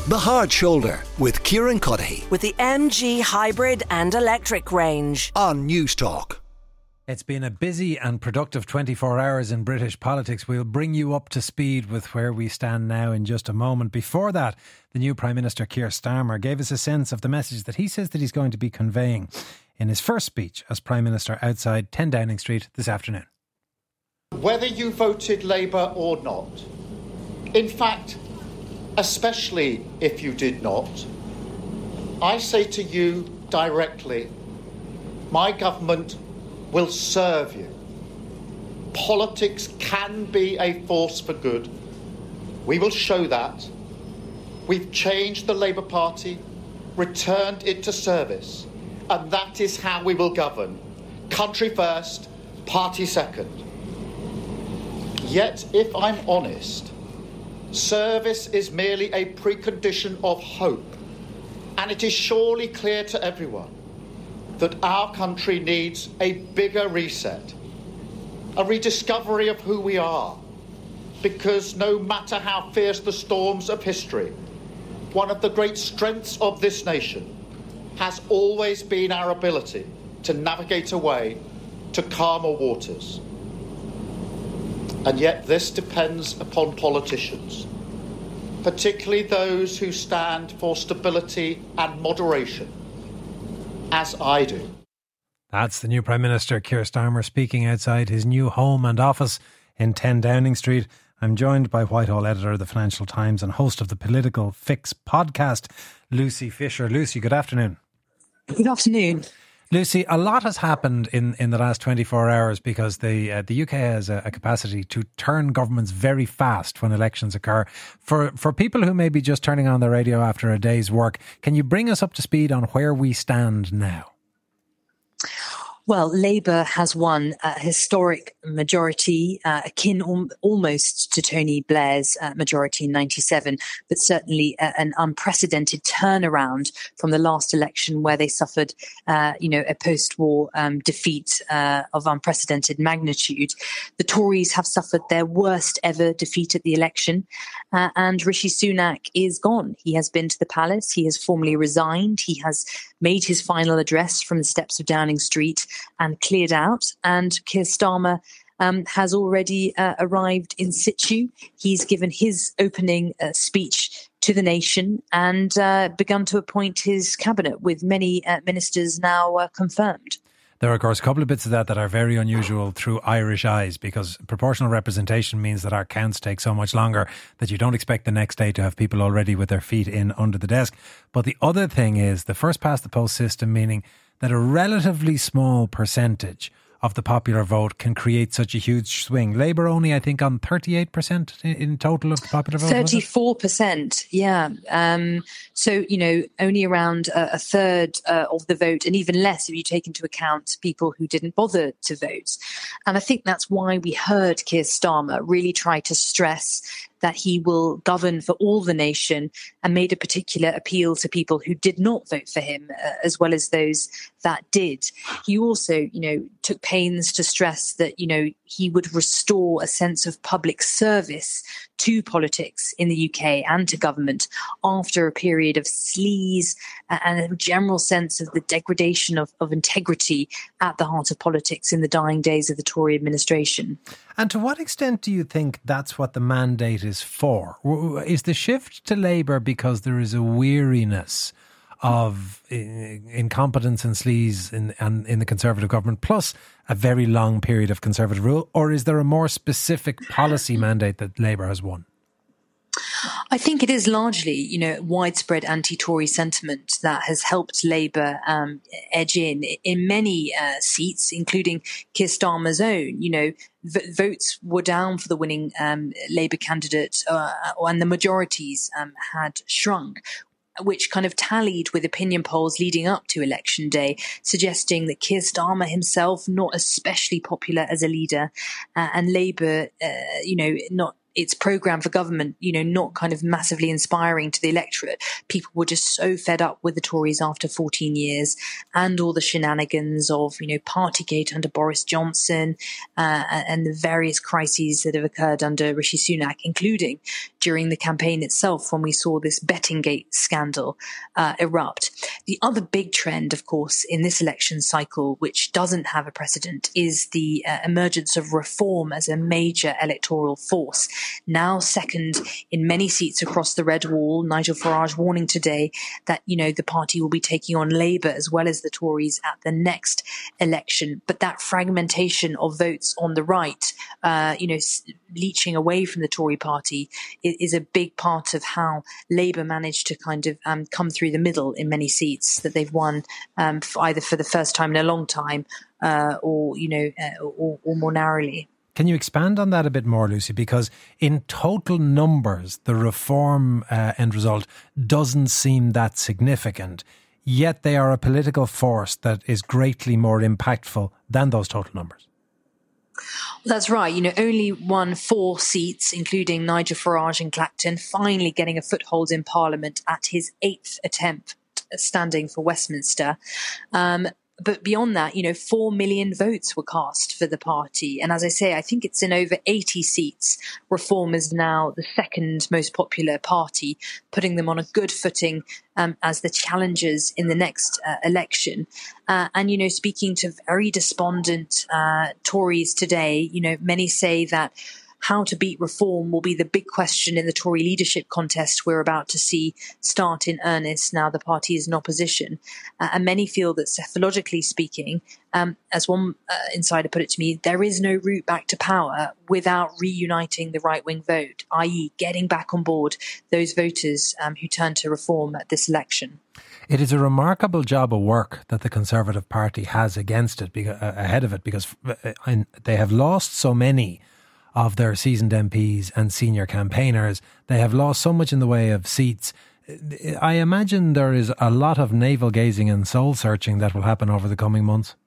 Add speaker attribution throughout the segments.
Speaker 1: The Hard Shoulder with Kieran Cuddihy.
Speaker 2: With the MG hybrid and electric range.
Speaker 1: On News Talk.
Speaker 3: It's been a busy and productive 24 hours in British politics. We'll bring you up to speed with where we stand now in just a moment. Before that, the new Prime Minister Keir Starmer gave us a sense of the message that he says that he's going to be conveying in his first speech as Prime Minister outside 10 Downing Street this afternoon.
Speaker 4: Whether you voted Labour or not, in fact, especially if you did not, I say to you directly, my government will serve you. Politics can be a force for good. We will show that. We've changed the Labour Party, returned it to service, and that is how we will govern. Country first, party second. Yet, if I'm honest, service is merely a precondition of hope, and it is surely clear to everyone that our country needs a bigger reset, a rediscovery of who we are, because no matter how fierce the storms of history, one of the great strengths of this nation has always been our ability to navigate a way to calmer waters. And yet this depends upon politicians, particularly those who stand for stability and moderation, as I do.
Speaker 3: That's the new Prime Minister Keir Starmer speaking outside his new home and office in 10 Downing Street. I'm joined by Whitehall editor of the Financial Times and host of the Political Fix podcast, Lucy Fisher. Lucy, good afternoon.
Speaker 5: Good afternoon.
Speaker 3: Lucy, a lot has happened in the last 24 hours because the UK has a capacity to turn governments very fast when elections occur. For people who may be just turning on the radio after a day's work, can you bring us up to speed on where we stand now?
Speaker 5: Well, Labour has won a historic majority, akin almost to Tony Blair's majority in 97, but certainly an unprecedented turnaround from the last election where they suffered, a post-war defeat of unprecedented magnitude. The Tories have suffered their worst ever defeat at the election, and Rishi Sunak is gone. He has been to the palace. He has formally resigned. He has made his final address from the steps of Downing Street and cleared out. And Keir Starmer has already arrived in situ. He's given his opening speech to the nation and begun to appoint his cabinet, with many ministers now confirmed.
Speaker 3: There are, of course, a couple of bits of that are very unusual through Irish eyes, because proportional representation means that our counts take so much longer that you don't expect the next day to have people already with their feet in under the desk. But the other thing is the first past the post system, meaning that a relatively small percentage of the popular vote can create such a huge swing. Labour only, I think, on 38% in total of the popular vote.
Speaker 5: 34%, yeah. So, only around a third of the vote, and even less if you take into account people who didn't bother to vote. And I think that's why we heard Keir Starmer really try to stress that he will govern for all the nation, and made a particular appeal to people who did not vote for him, as well as those that did. He also, took pains to stress that, he would restore a sense of public service to politics in the UK and to government after a period of sleaze and a general sense of the degradation of integrity at the heart of politics in the dying days of the Tory administration.
Speaker 3: And to what extent do you think that's what the mandate is for? Is the shift to Labour because there is a weariness of incompetence and sleaze in the Conservative government, plus a very long period of Conservative rule? Or is there a more specific policy mandate that Labour has won?
Speaker 5: I think it is largely, widespread anti-Tory sentiment that has helped Labour edge in many seats, including Keir Starmer's own. Votes were down for the winning Labour candidate, and the majorities had shrunk, which kind of tallied with opinion polls leading up to election day, suggesting that Keir Starmer himself not especially popular as a leader, and Labour, not its programme for government, not kind of massively inspiring to the electorate. People were just so fed up with the Tories after 14 years and all the shenanigans of, Partygate under Boris Johnson and the various crises that have occurred under Rishi Sunak, including during the campaign itself when we saw this Bettinggate scandal erupt. The other big trend, of course, in this election cycle, which doesn't have a precedent, is the emergence of reform as a major electoral force. Now second in many seats across the red wall, Nigel Farage warning today that, the party will be taking on Labour as well as the Tories at the next election. But that fragmentation of votes on the right, leaching away from the Tory party is a big part of how Labour managed to kind of come through the middle in many seats that they've won either for the first time in a long time or more narrowly.
Speaker 3: Can you expand on that a bit more, Lucy? Because in total numbers, the reform end result doesn't seem that significant, yet they are a political force that is greatly more impactful than those total numbers.
Speaker 5: That's right. Only won 4 seats, including Nigel Farage in Clacton, finally getting a foothold in Parliament at his 8th attempt standing for Westminster. But beyond that, 4 million votes were cast for the party. And as I say, I think it's in over 80 seats. Reform is now the second most popular party, putting them on a good footing as the challengers in the next election. And, speaking to very despondent Tories today, many say that how to beat reform will be the big question in the Tory leadership contest we're about to see start in earnest now the party is in opposition. And many feel that cephalogically speaking, as one insider put it to me, there is no route back to power without reuniting the right-wing vote, i.e. getting back on board those voters who turned to reform at this election.
Speaker 3: It is a remarkable job of work that the Conservative Party has against it, ahead of it, because they have lost so many of their seasoned MPs and senior campaigners. They have lost so much in the way of seats. I imagine there is a lot of navel-gazing and soul-searching that will happen over the coming months.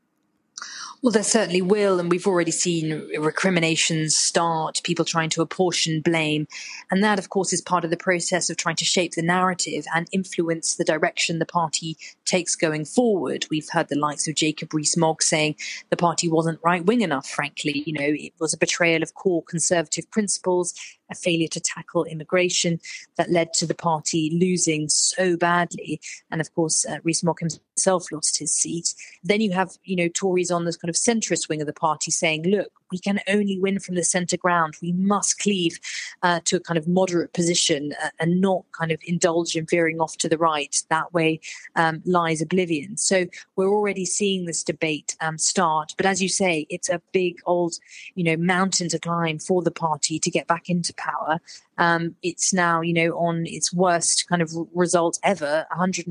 Speaker 5: Well, there certainly will, and we've already seen recriminations start, people trying to apportion blame. And that, of course, is part of the process of trying to shape the narrative and influence the direction the party takes going forward. We've heard the likes of Jacob Rees-Mogg saying the party wasn't right-wing enough, frankly. It was a betrayal of core Conservative principles, a failure to tackle immigration that led to the party losing so badly. And of course, Rees-Mogg himself lost his seat. Then you have, Tories on this kind of centrist wing of the party saying, look, we can only win from the centre ground. We must cleave to a kind of moderate position and not kind of indulge in veering off to the right. That way lies oblivion. So we're already seeing this debate start. But as you say, it's a big old, mountain to climb for the party to get back into power. It's now, on its worst kind of result ever,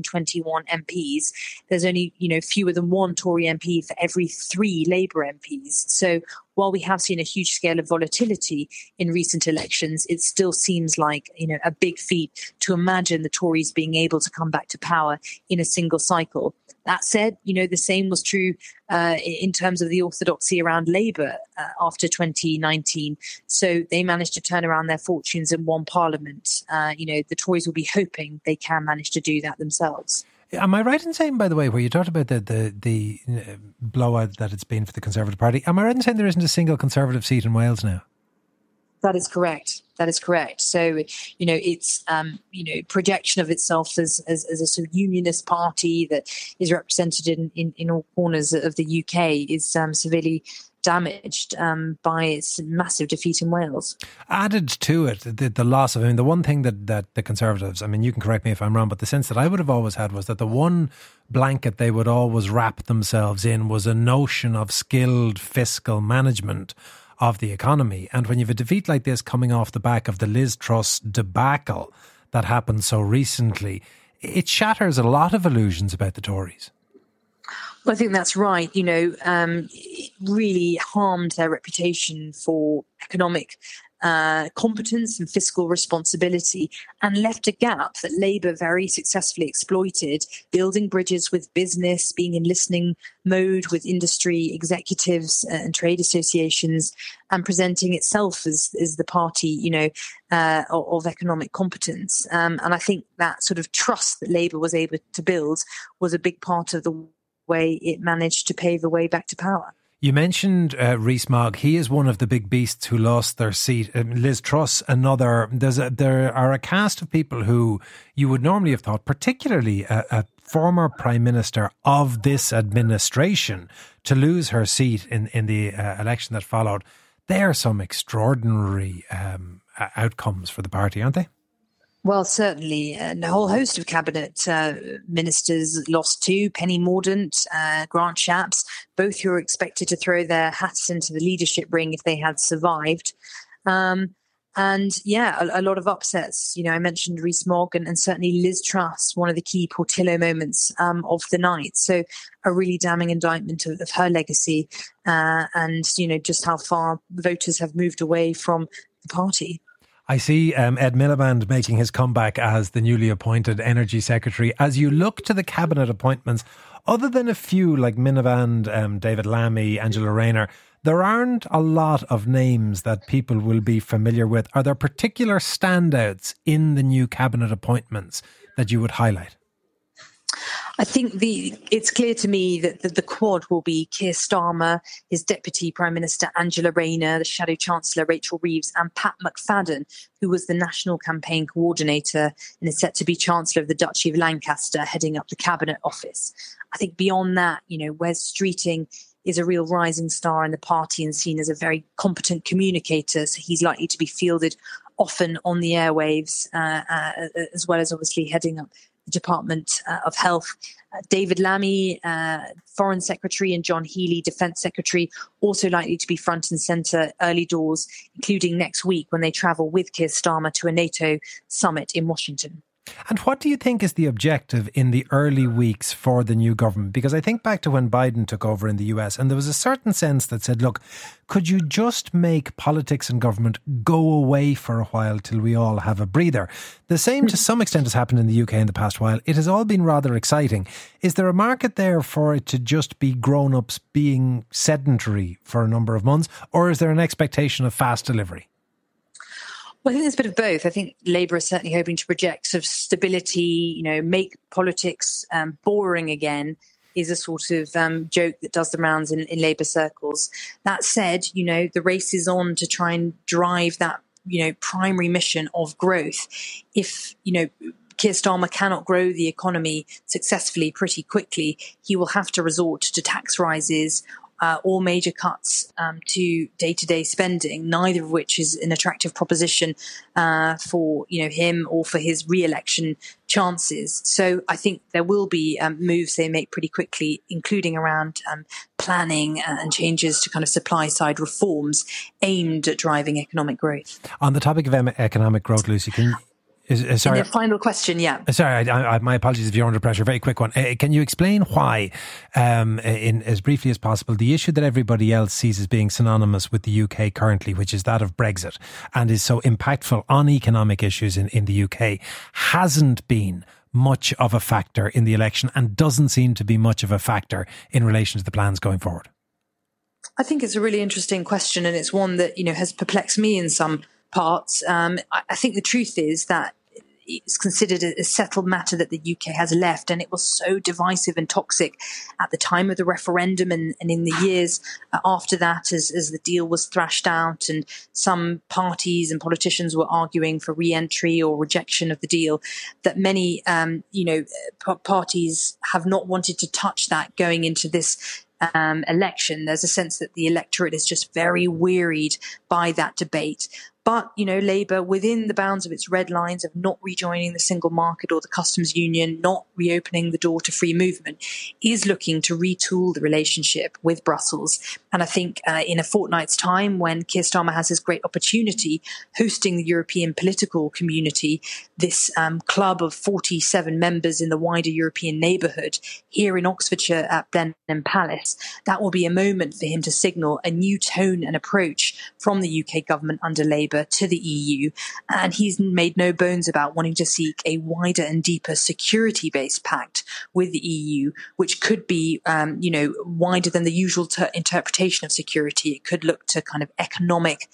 Speaker 5: 121 MPs. There's only, fewer than one Tory MP for every 3 Labour MPs. So while we have seen a huge scale of volatility in recent elections, it still seems like, a big feat to imagine the Tories being able to come back to power in a single cycle. That said, the same was true in terms of the orthodoxy around Labour after 2019. So they managed to turn around their fortunes in one parliament. The Tories will be hoping they can manage to do that themselves.
Speaker 3: Am I right in saying, by the way, where you talked about the blowout that it's been for the Conservative Party, am I right in saying there isn't a single Conservative seat in Wales now?
Speaker 5: That is correct. So, it's, projection of itself as a sort of unionist party that is represented in all corners of the UK is severely damaged by its massive defeat in Wales. Added
Speaker 3: to it, the loss of, the one thing that the Conservatives, you can correct me if I'm wrong, but the sense that I would have always had was that the one blanket they would always wrap themselves in was a notion of skilled fiscal management of the economy. And when you have a defeat like this coming off the back of the Liz Truss debacle that happened so recently, it shatters a lot of illusions about the Tories.
Speaker 5: Well, I think that's right. It really harmed their reputation for economic competence and fiscal responsibility, and left a gap that Labour very successfully exploited, building bridges with business, being in listening mode with industry executives and trade associations, and presenting itself as the party, of economic competence. And I think that sort of trust that Labour was able to build was a big part of the way it managed to pave the way back to power.
Speaker 3: You mentioned Rees-Mogg. He is one of the big beasts who lost their seat. Liz Truss, another. There are a cast of people who you would normally have thought, particularly a former Prime Minister of this administration, to lose her seat in the election that followed. They are some extraordinary outcomes for the party, aren't they?
Speaker 5: Well, certainly. And a whole host of cabinet ministers lost too. Penny Mordaunt, Grant Shapps, both who were expected to throw their hats into the leadership ring if they had survived. And yeah, a lot of upsets. I mentioned Rees-Mogg and certainly Liz Truss, one of the key Portillo moments of the night. So a really damning indictment of her legacy and, just how far voters have moved away from the party.
Speaker 3: I see Ed Miliband making his comeback as the newly appointed Energy Secretary. As you look to the cabinet appointments, other than a few like Miliband, David Lammy, Angela Rayner, there aren't a lot of names that people will be familiar with. Are there particular standouts in the new cabinet appointments that you would highlight?
Speaker 5: I think it's clear to me that the quad will be Keir Starmer, his Deputy Prime Minister Angela Rayner, the Shadow Chancellor Rachel Reeves, and Pat McFadden, who was the National Campaign Coordinator and is set to be Chancellor of the Duchy of Lancaster, heading up the Cabinet Office. I think beyond that, Wes Streeting is a real rising star in the party and seen as a very competent communicator, so he's likely to be fielded often on the airwaves, as well as obviously heading up Department of Health. David Lammy, Foreign Secretary, and John Healey, Defence Secretary, also likely to be front and centre early doors, including next week when they travel with Keir Starmer to a NATO summit in Washington.
Speaker 3: And what do you think is the objective in the early weeks for the new government? Because I think back to when Biden took over in the US, and there was a certain sense that said, look, could you just make politics and government go away for a while till we all have a breather? The same to some extent has happened in the UK in the past while. It has all been rather exciting. Is there a market there for it to just be grown-ups being sedentary for a number of months? Or is there an expectation of fast delivery?
Speaker 5: Well, I think there's a bit of both. I think Labour is certainly hoping to project sort of stability, make politics boring again, is a sort of joke that does the rounds in Labour circles. That said, the race is on to try and drive that, primary mission of growth. If, Keir Starmer cannot grow the economy successfully pretty quickly, he will have to resort to tax rises or major cuts to day-to-day spending, neither of which is an attractive proposition for him or for his re-election chances. So I think there will be moves they make pretty quickly, including around planning and changes to kind of supply-side reforms aimed at driving economic growth. On the topic of economic growth, Lucy, sorry. And the final question, yeah.
Speaker 3: Sorry, my apologies if you're under pressure. Very quick one. Can you explain why, in as briefly as possible, the issue that everybody else sees as being synonymous with the UK currently, which is that of Brexit, and is so impactful on economic issues in the UK, hasn't been much of a factor in the election and doesn't seem to be much of a factor in relation to the plans going forward?
Speaker 5: I think it's a really interesting question, and it's one that, has perplexed me in some parts. I think the truth is that it's considered a settled matter that the UK has left, and it was so divisive and toxic at the time of the referendum and in the years after that as the deal was thrashed out and some parties and politicians were arguing for re-entry or rejection of the deal, that many parties have not wanted to touch that going into this election. There's a sense that the electorate is just very wearied by that debate. But, Labour, within the bounds of its red lines of not rejoining the single market or the customs union, not reopening the door to free movement, is looking to retool the relationship with Brussels. And I think in a fortnight's time, when Keir Starmer has his great opportunity hosting the European political community, this club of 47 members in the wider European neighbourhood here in Oxfordshire at Blenheim Palace, that will be a moment for him to signal a new tone and approach from the UK government under Labour Labour to the EU, and he's made no bones about wanting to seek a wider and deeper security-based pact with the EU, which could be, wider than the usual interpretation of security. It could look to kind of economic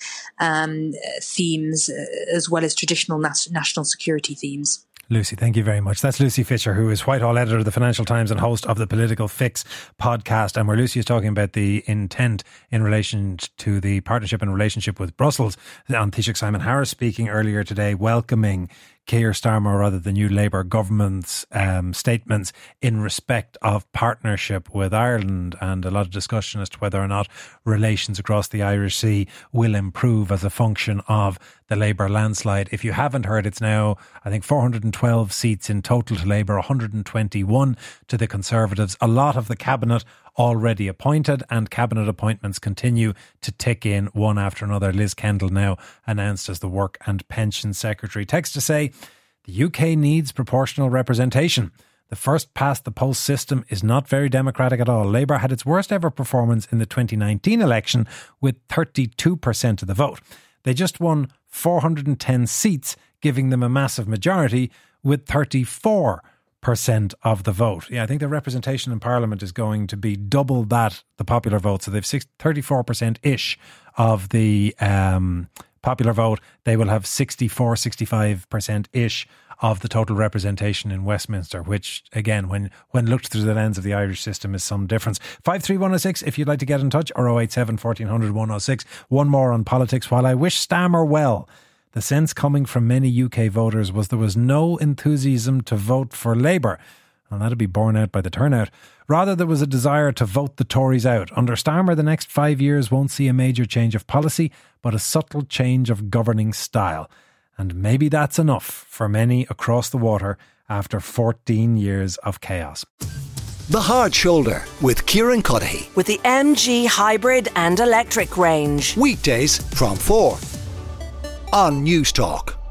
Speaker 5: themes as well as traditional national security themes.
Speaker 3: Lucy, thank you very much. That's Lucy Fisher, who is Whitehall editor of the Financial Times and host of the Political Fix podcast, and where Lucy is talking about the intent in relation to the partnership and relationship with Brussels. On Taoiseach Simon Harris speaking earlier today, welcoming Keir Starmer, or rather the new Labour government's statements in respect of partnership with Ireland, and a lot of discussion as to whether or not relations across the Irish Sea will improve as a function of the Labour landslide. If you haven't heard, it's now, I think, 412 seats in total to Labour, 121 to the Conservatives. A lot of the cabinet already appointed, and cabinet appointments continue to tick in one after another. Liz Kendall now announced as the Work and Pension Secretary. Text to say, the UK needs proportional representation. The first past the post system is not very democratic at all. Labour had its worst ever performance in the 2019 election with 32% of the vote. They just won 410 seats, giving them a massive majority with 34% of the vote. Yeah, I think the representation in Parliament is going to be double that, the popular vote. So they've 34%-ish of the popular vote. They will have 65%-ish of the total representation in Westminster, which, again, when looked through the lens of the Irish system, is some difference. 53106 if you'd like to get in touch, or 087 1400 106. One more on politics. While I wish Starmer well, the sense coming from many UK voters was there was no enthusiasm to vote for Labour, and that'll be borne out by the turnout. Rather, there was a desire to vote the Tories out. Under Starmer, the next 5 years won't see a major change of policy, but a subtle change of governing style. And maybe that's enough for many across the water after 14 years of chaos.
Speaker 1: The Hard Shoulder with Kieran Cuddihy.
Speaker 2: With the MG hybrid and electric range.
Speaker 1: Weekdays from 4 on News Talk.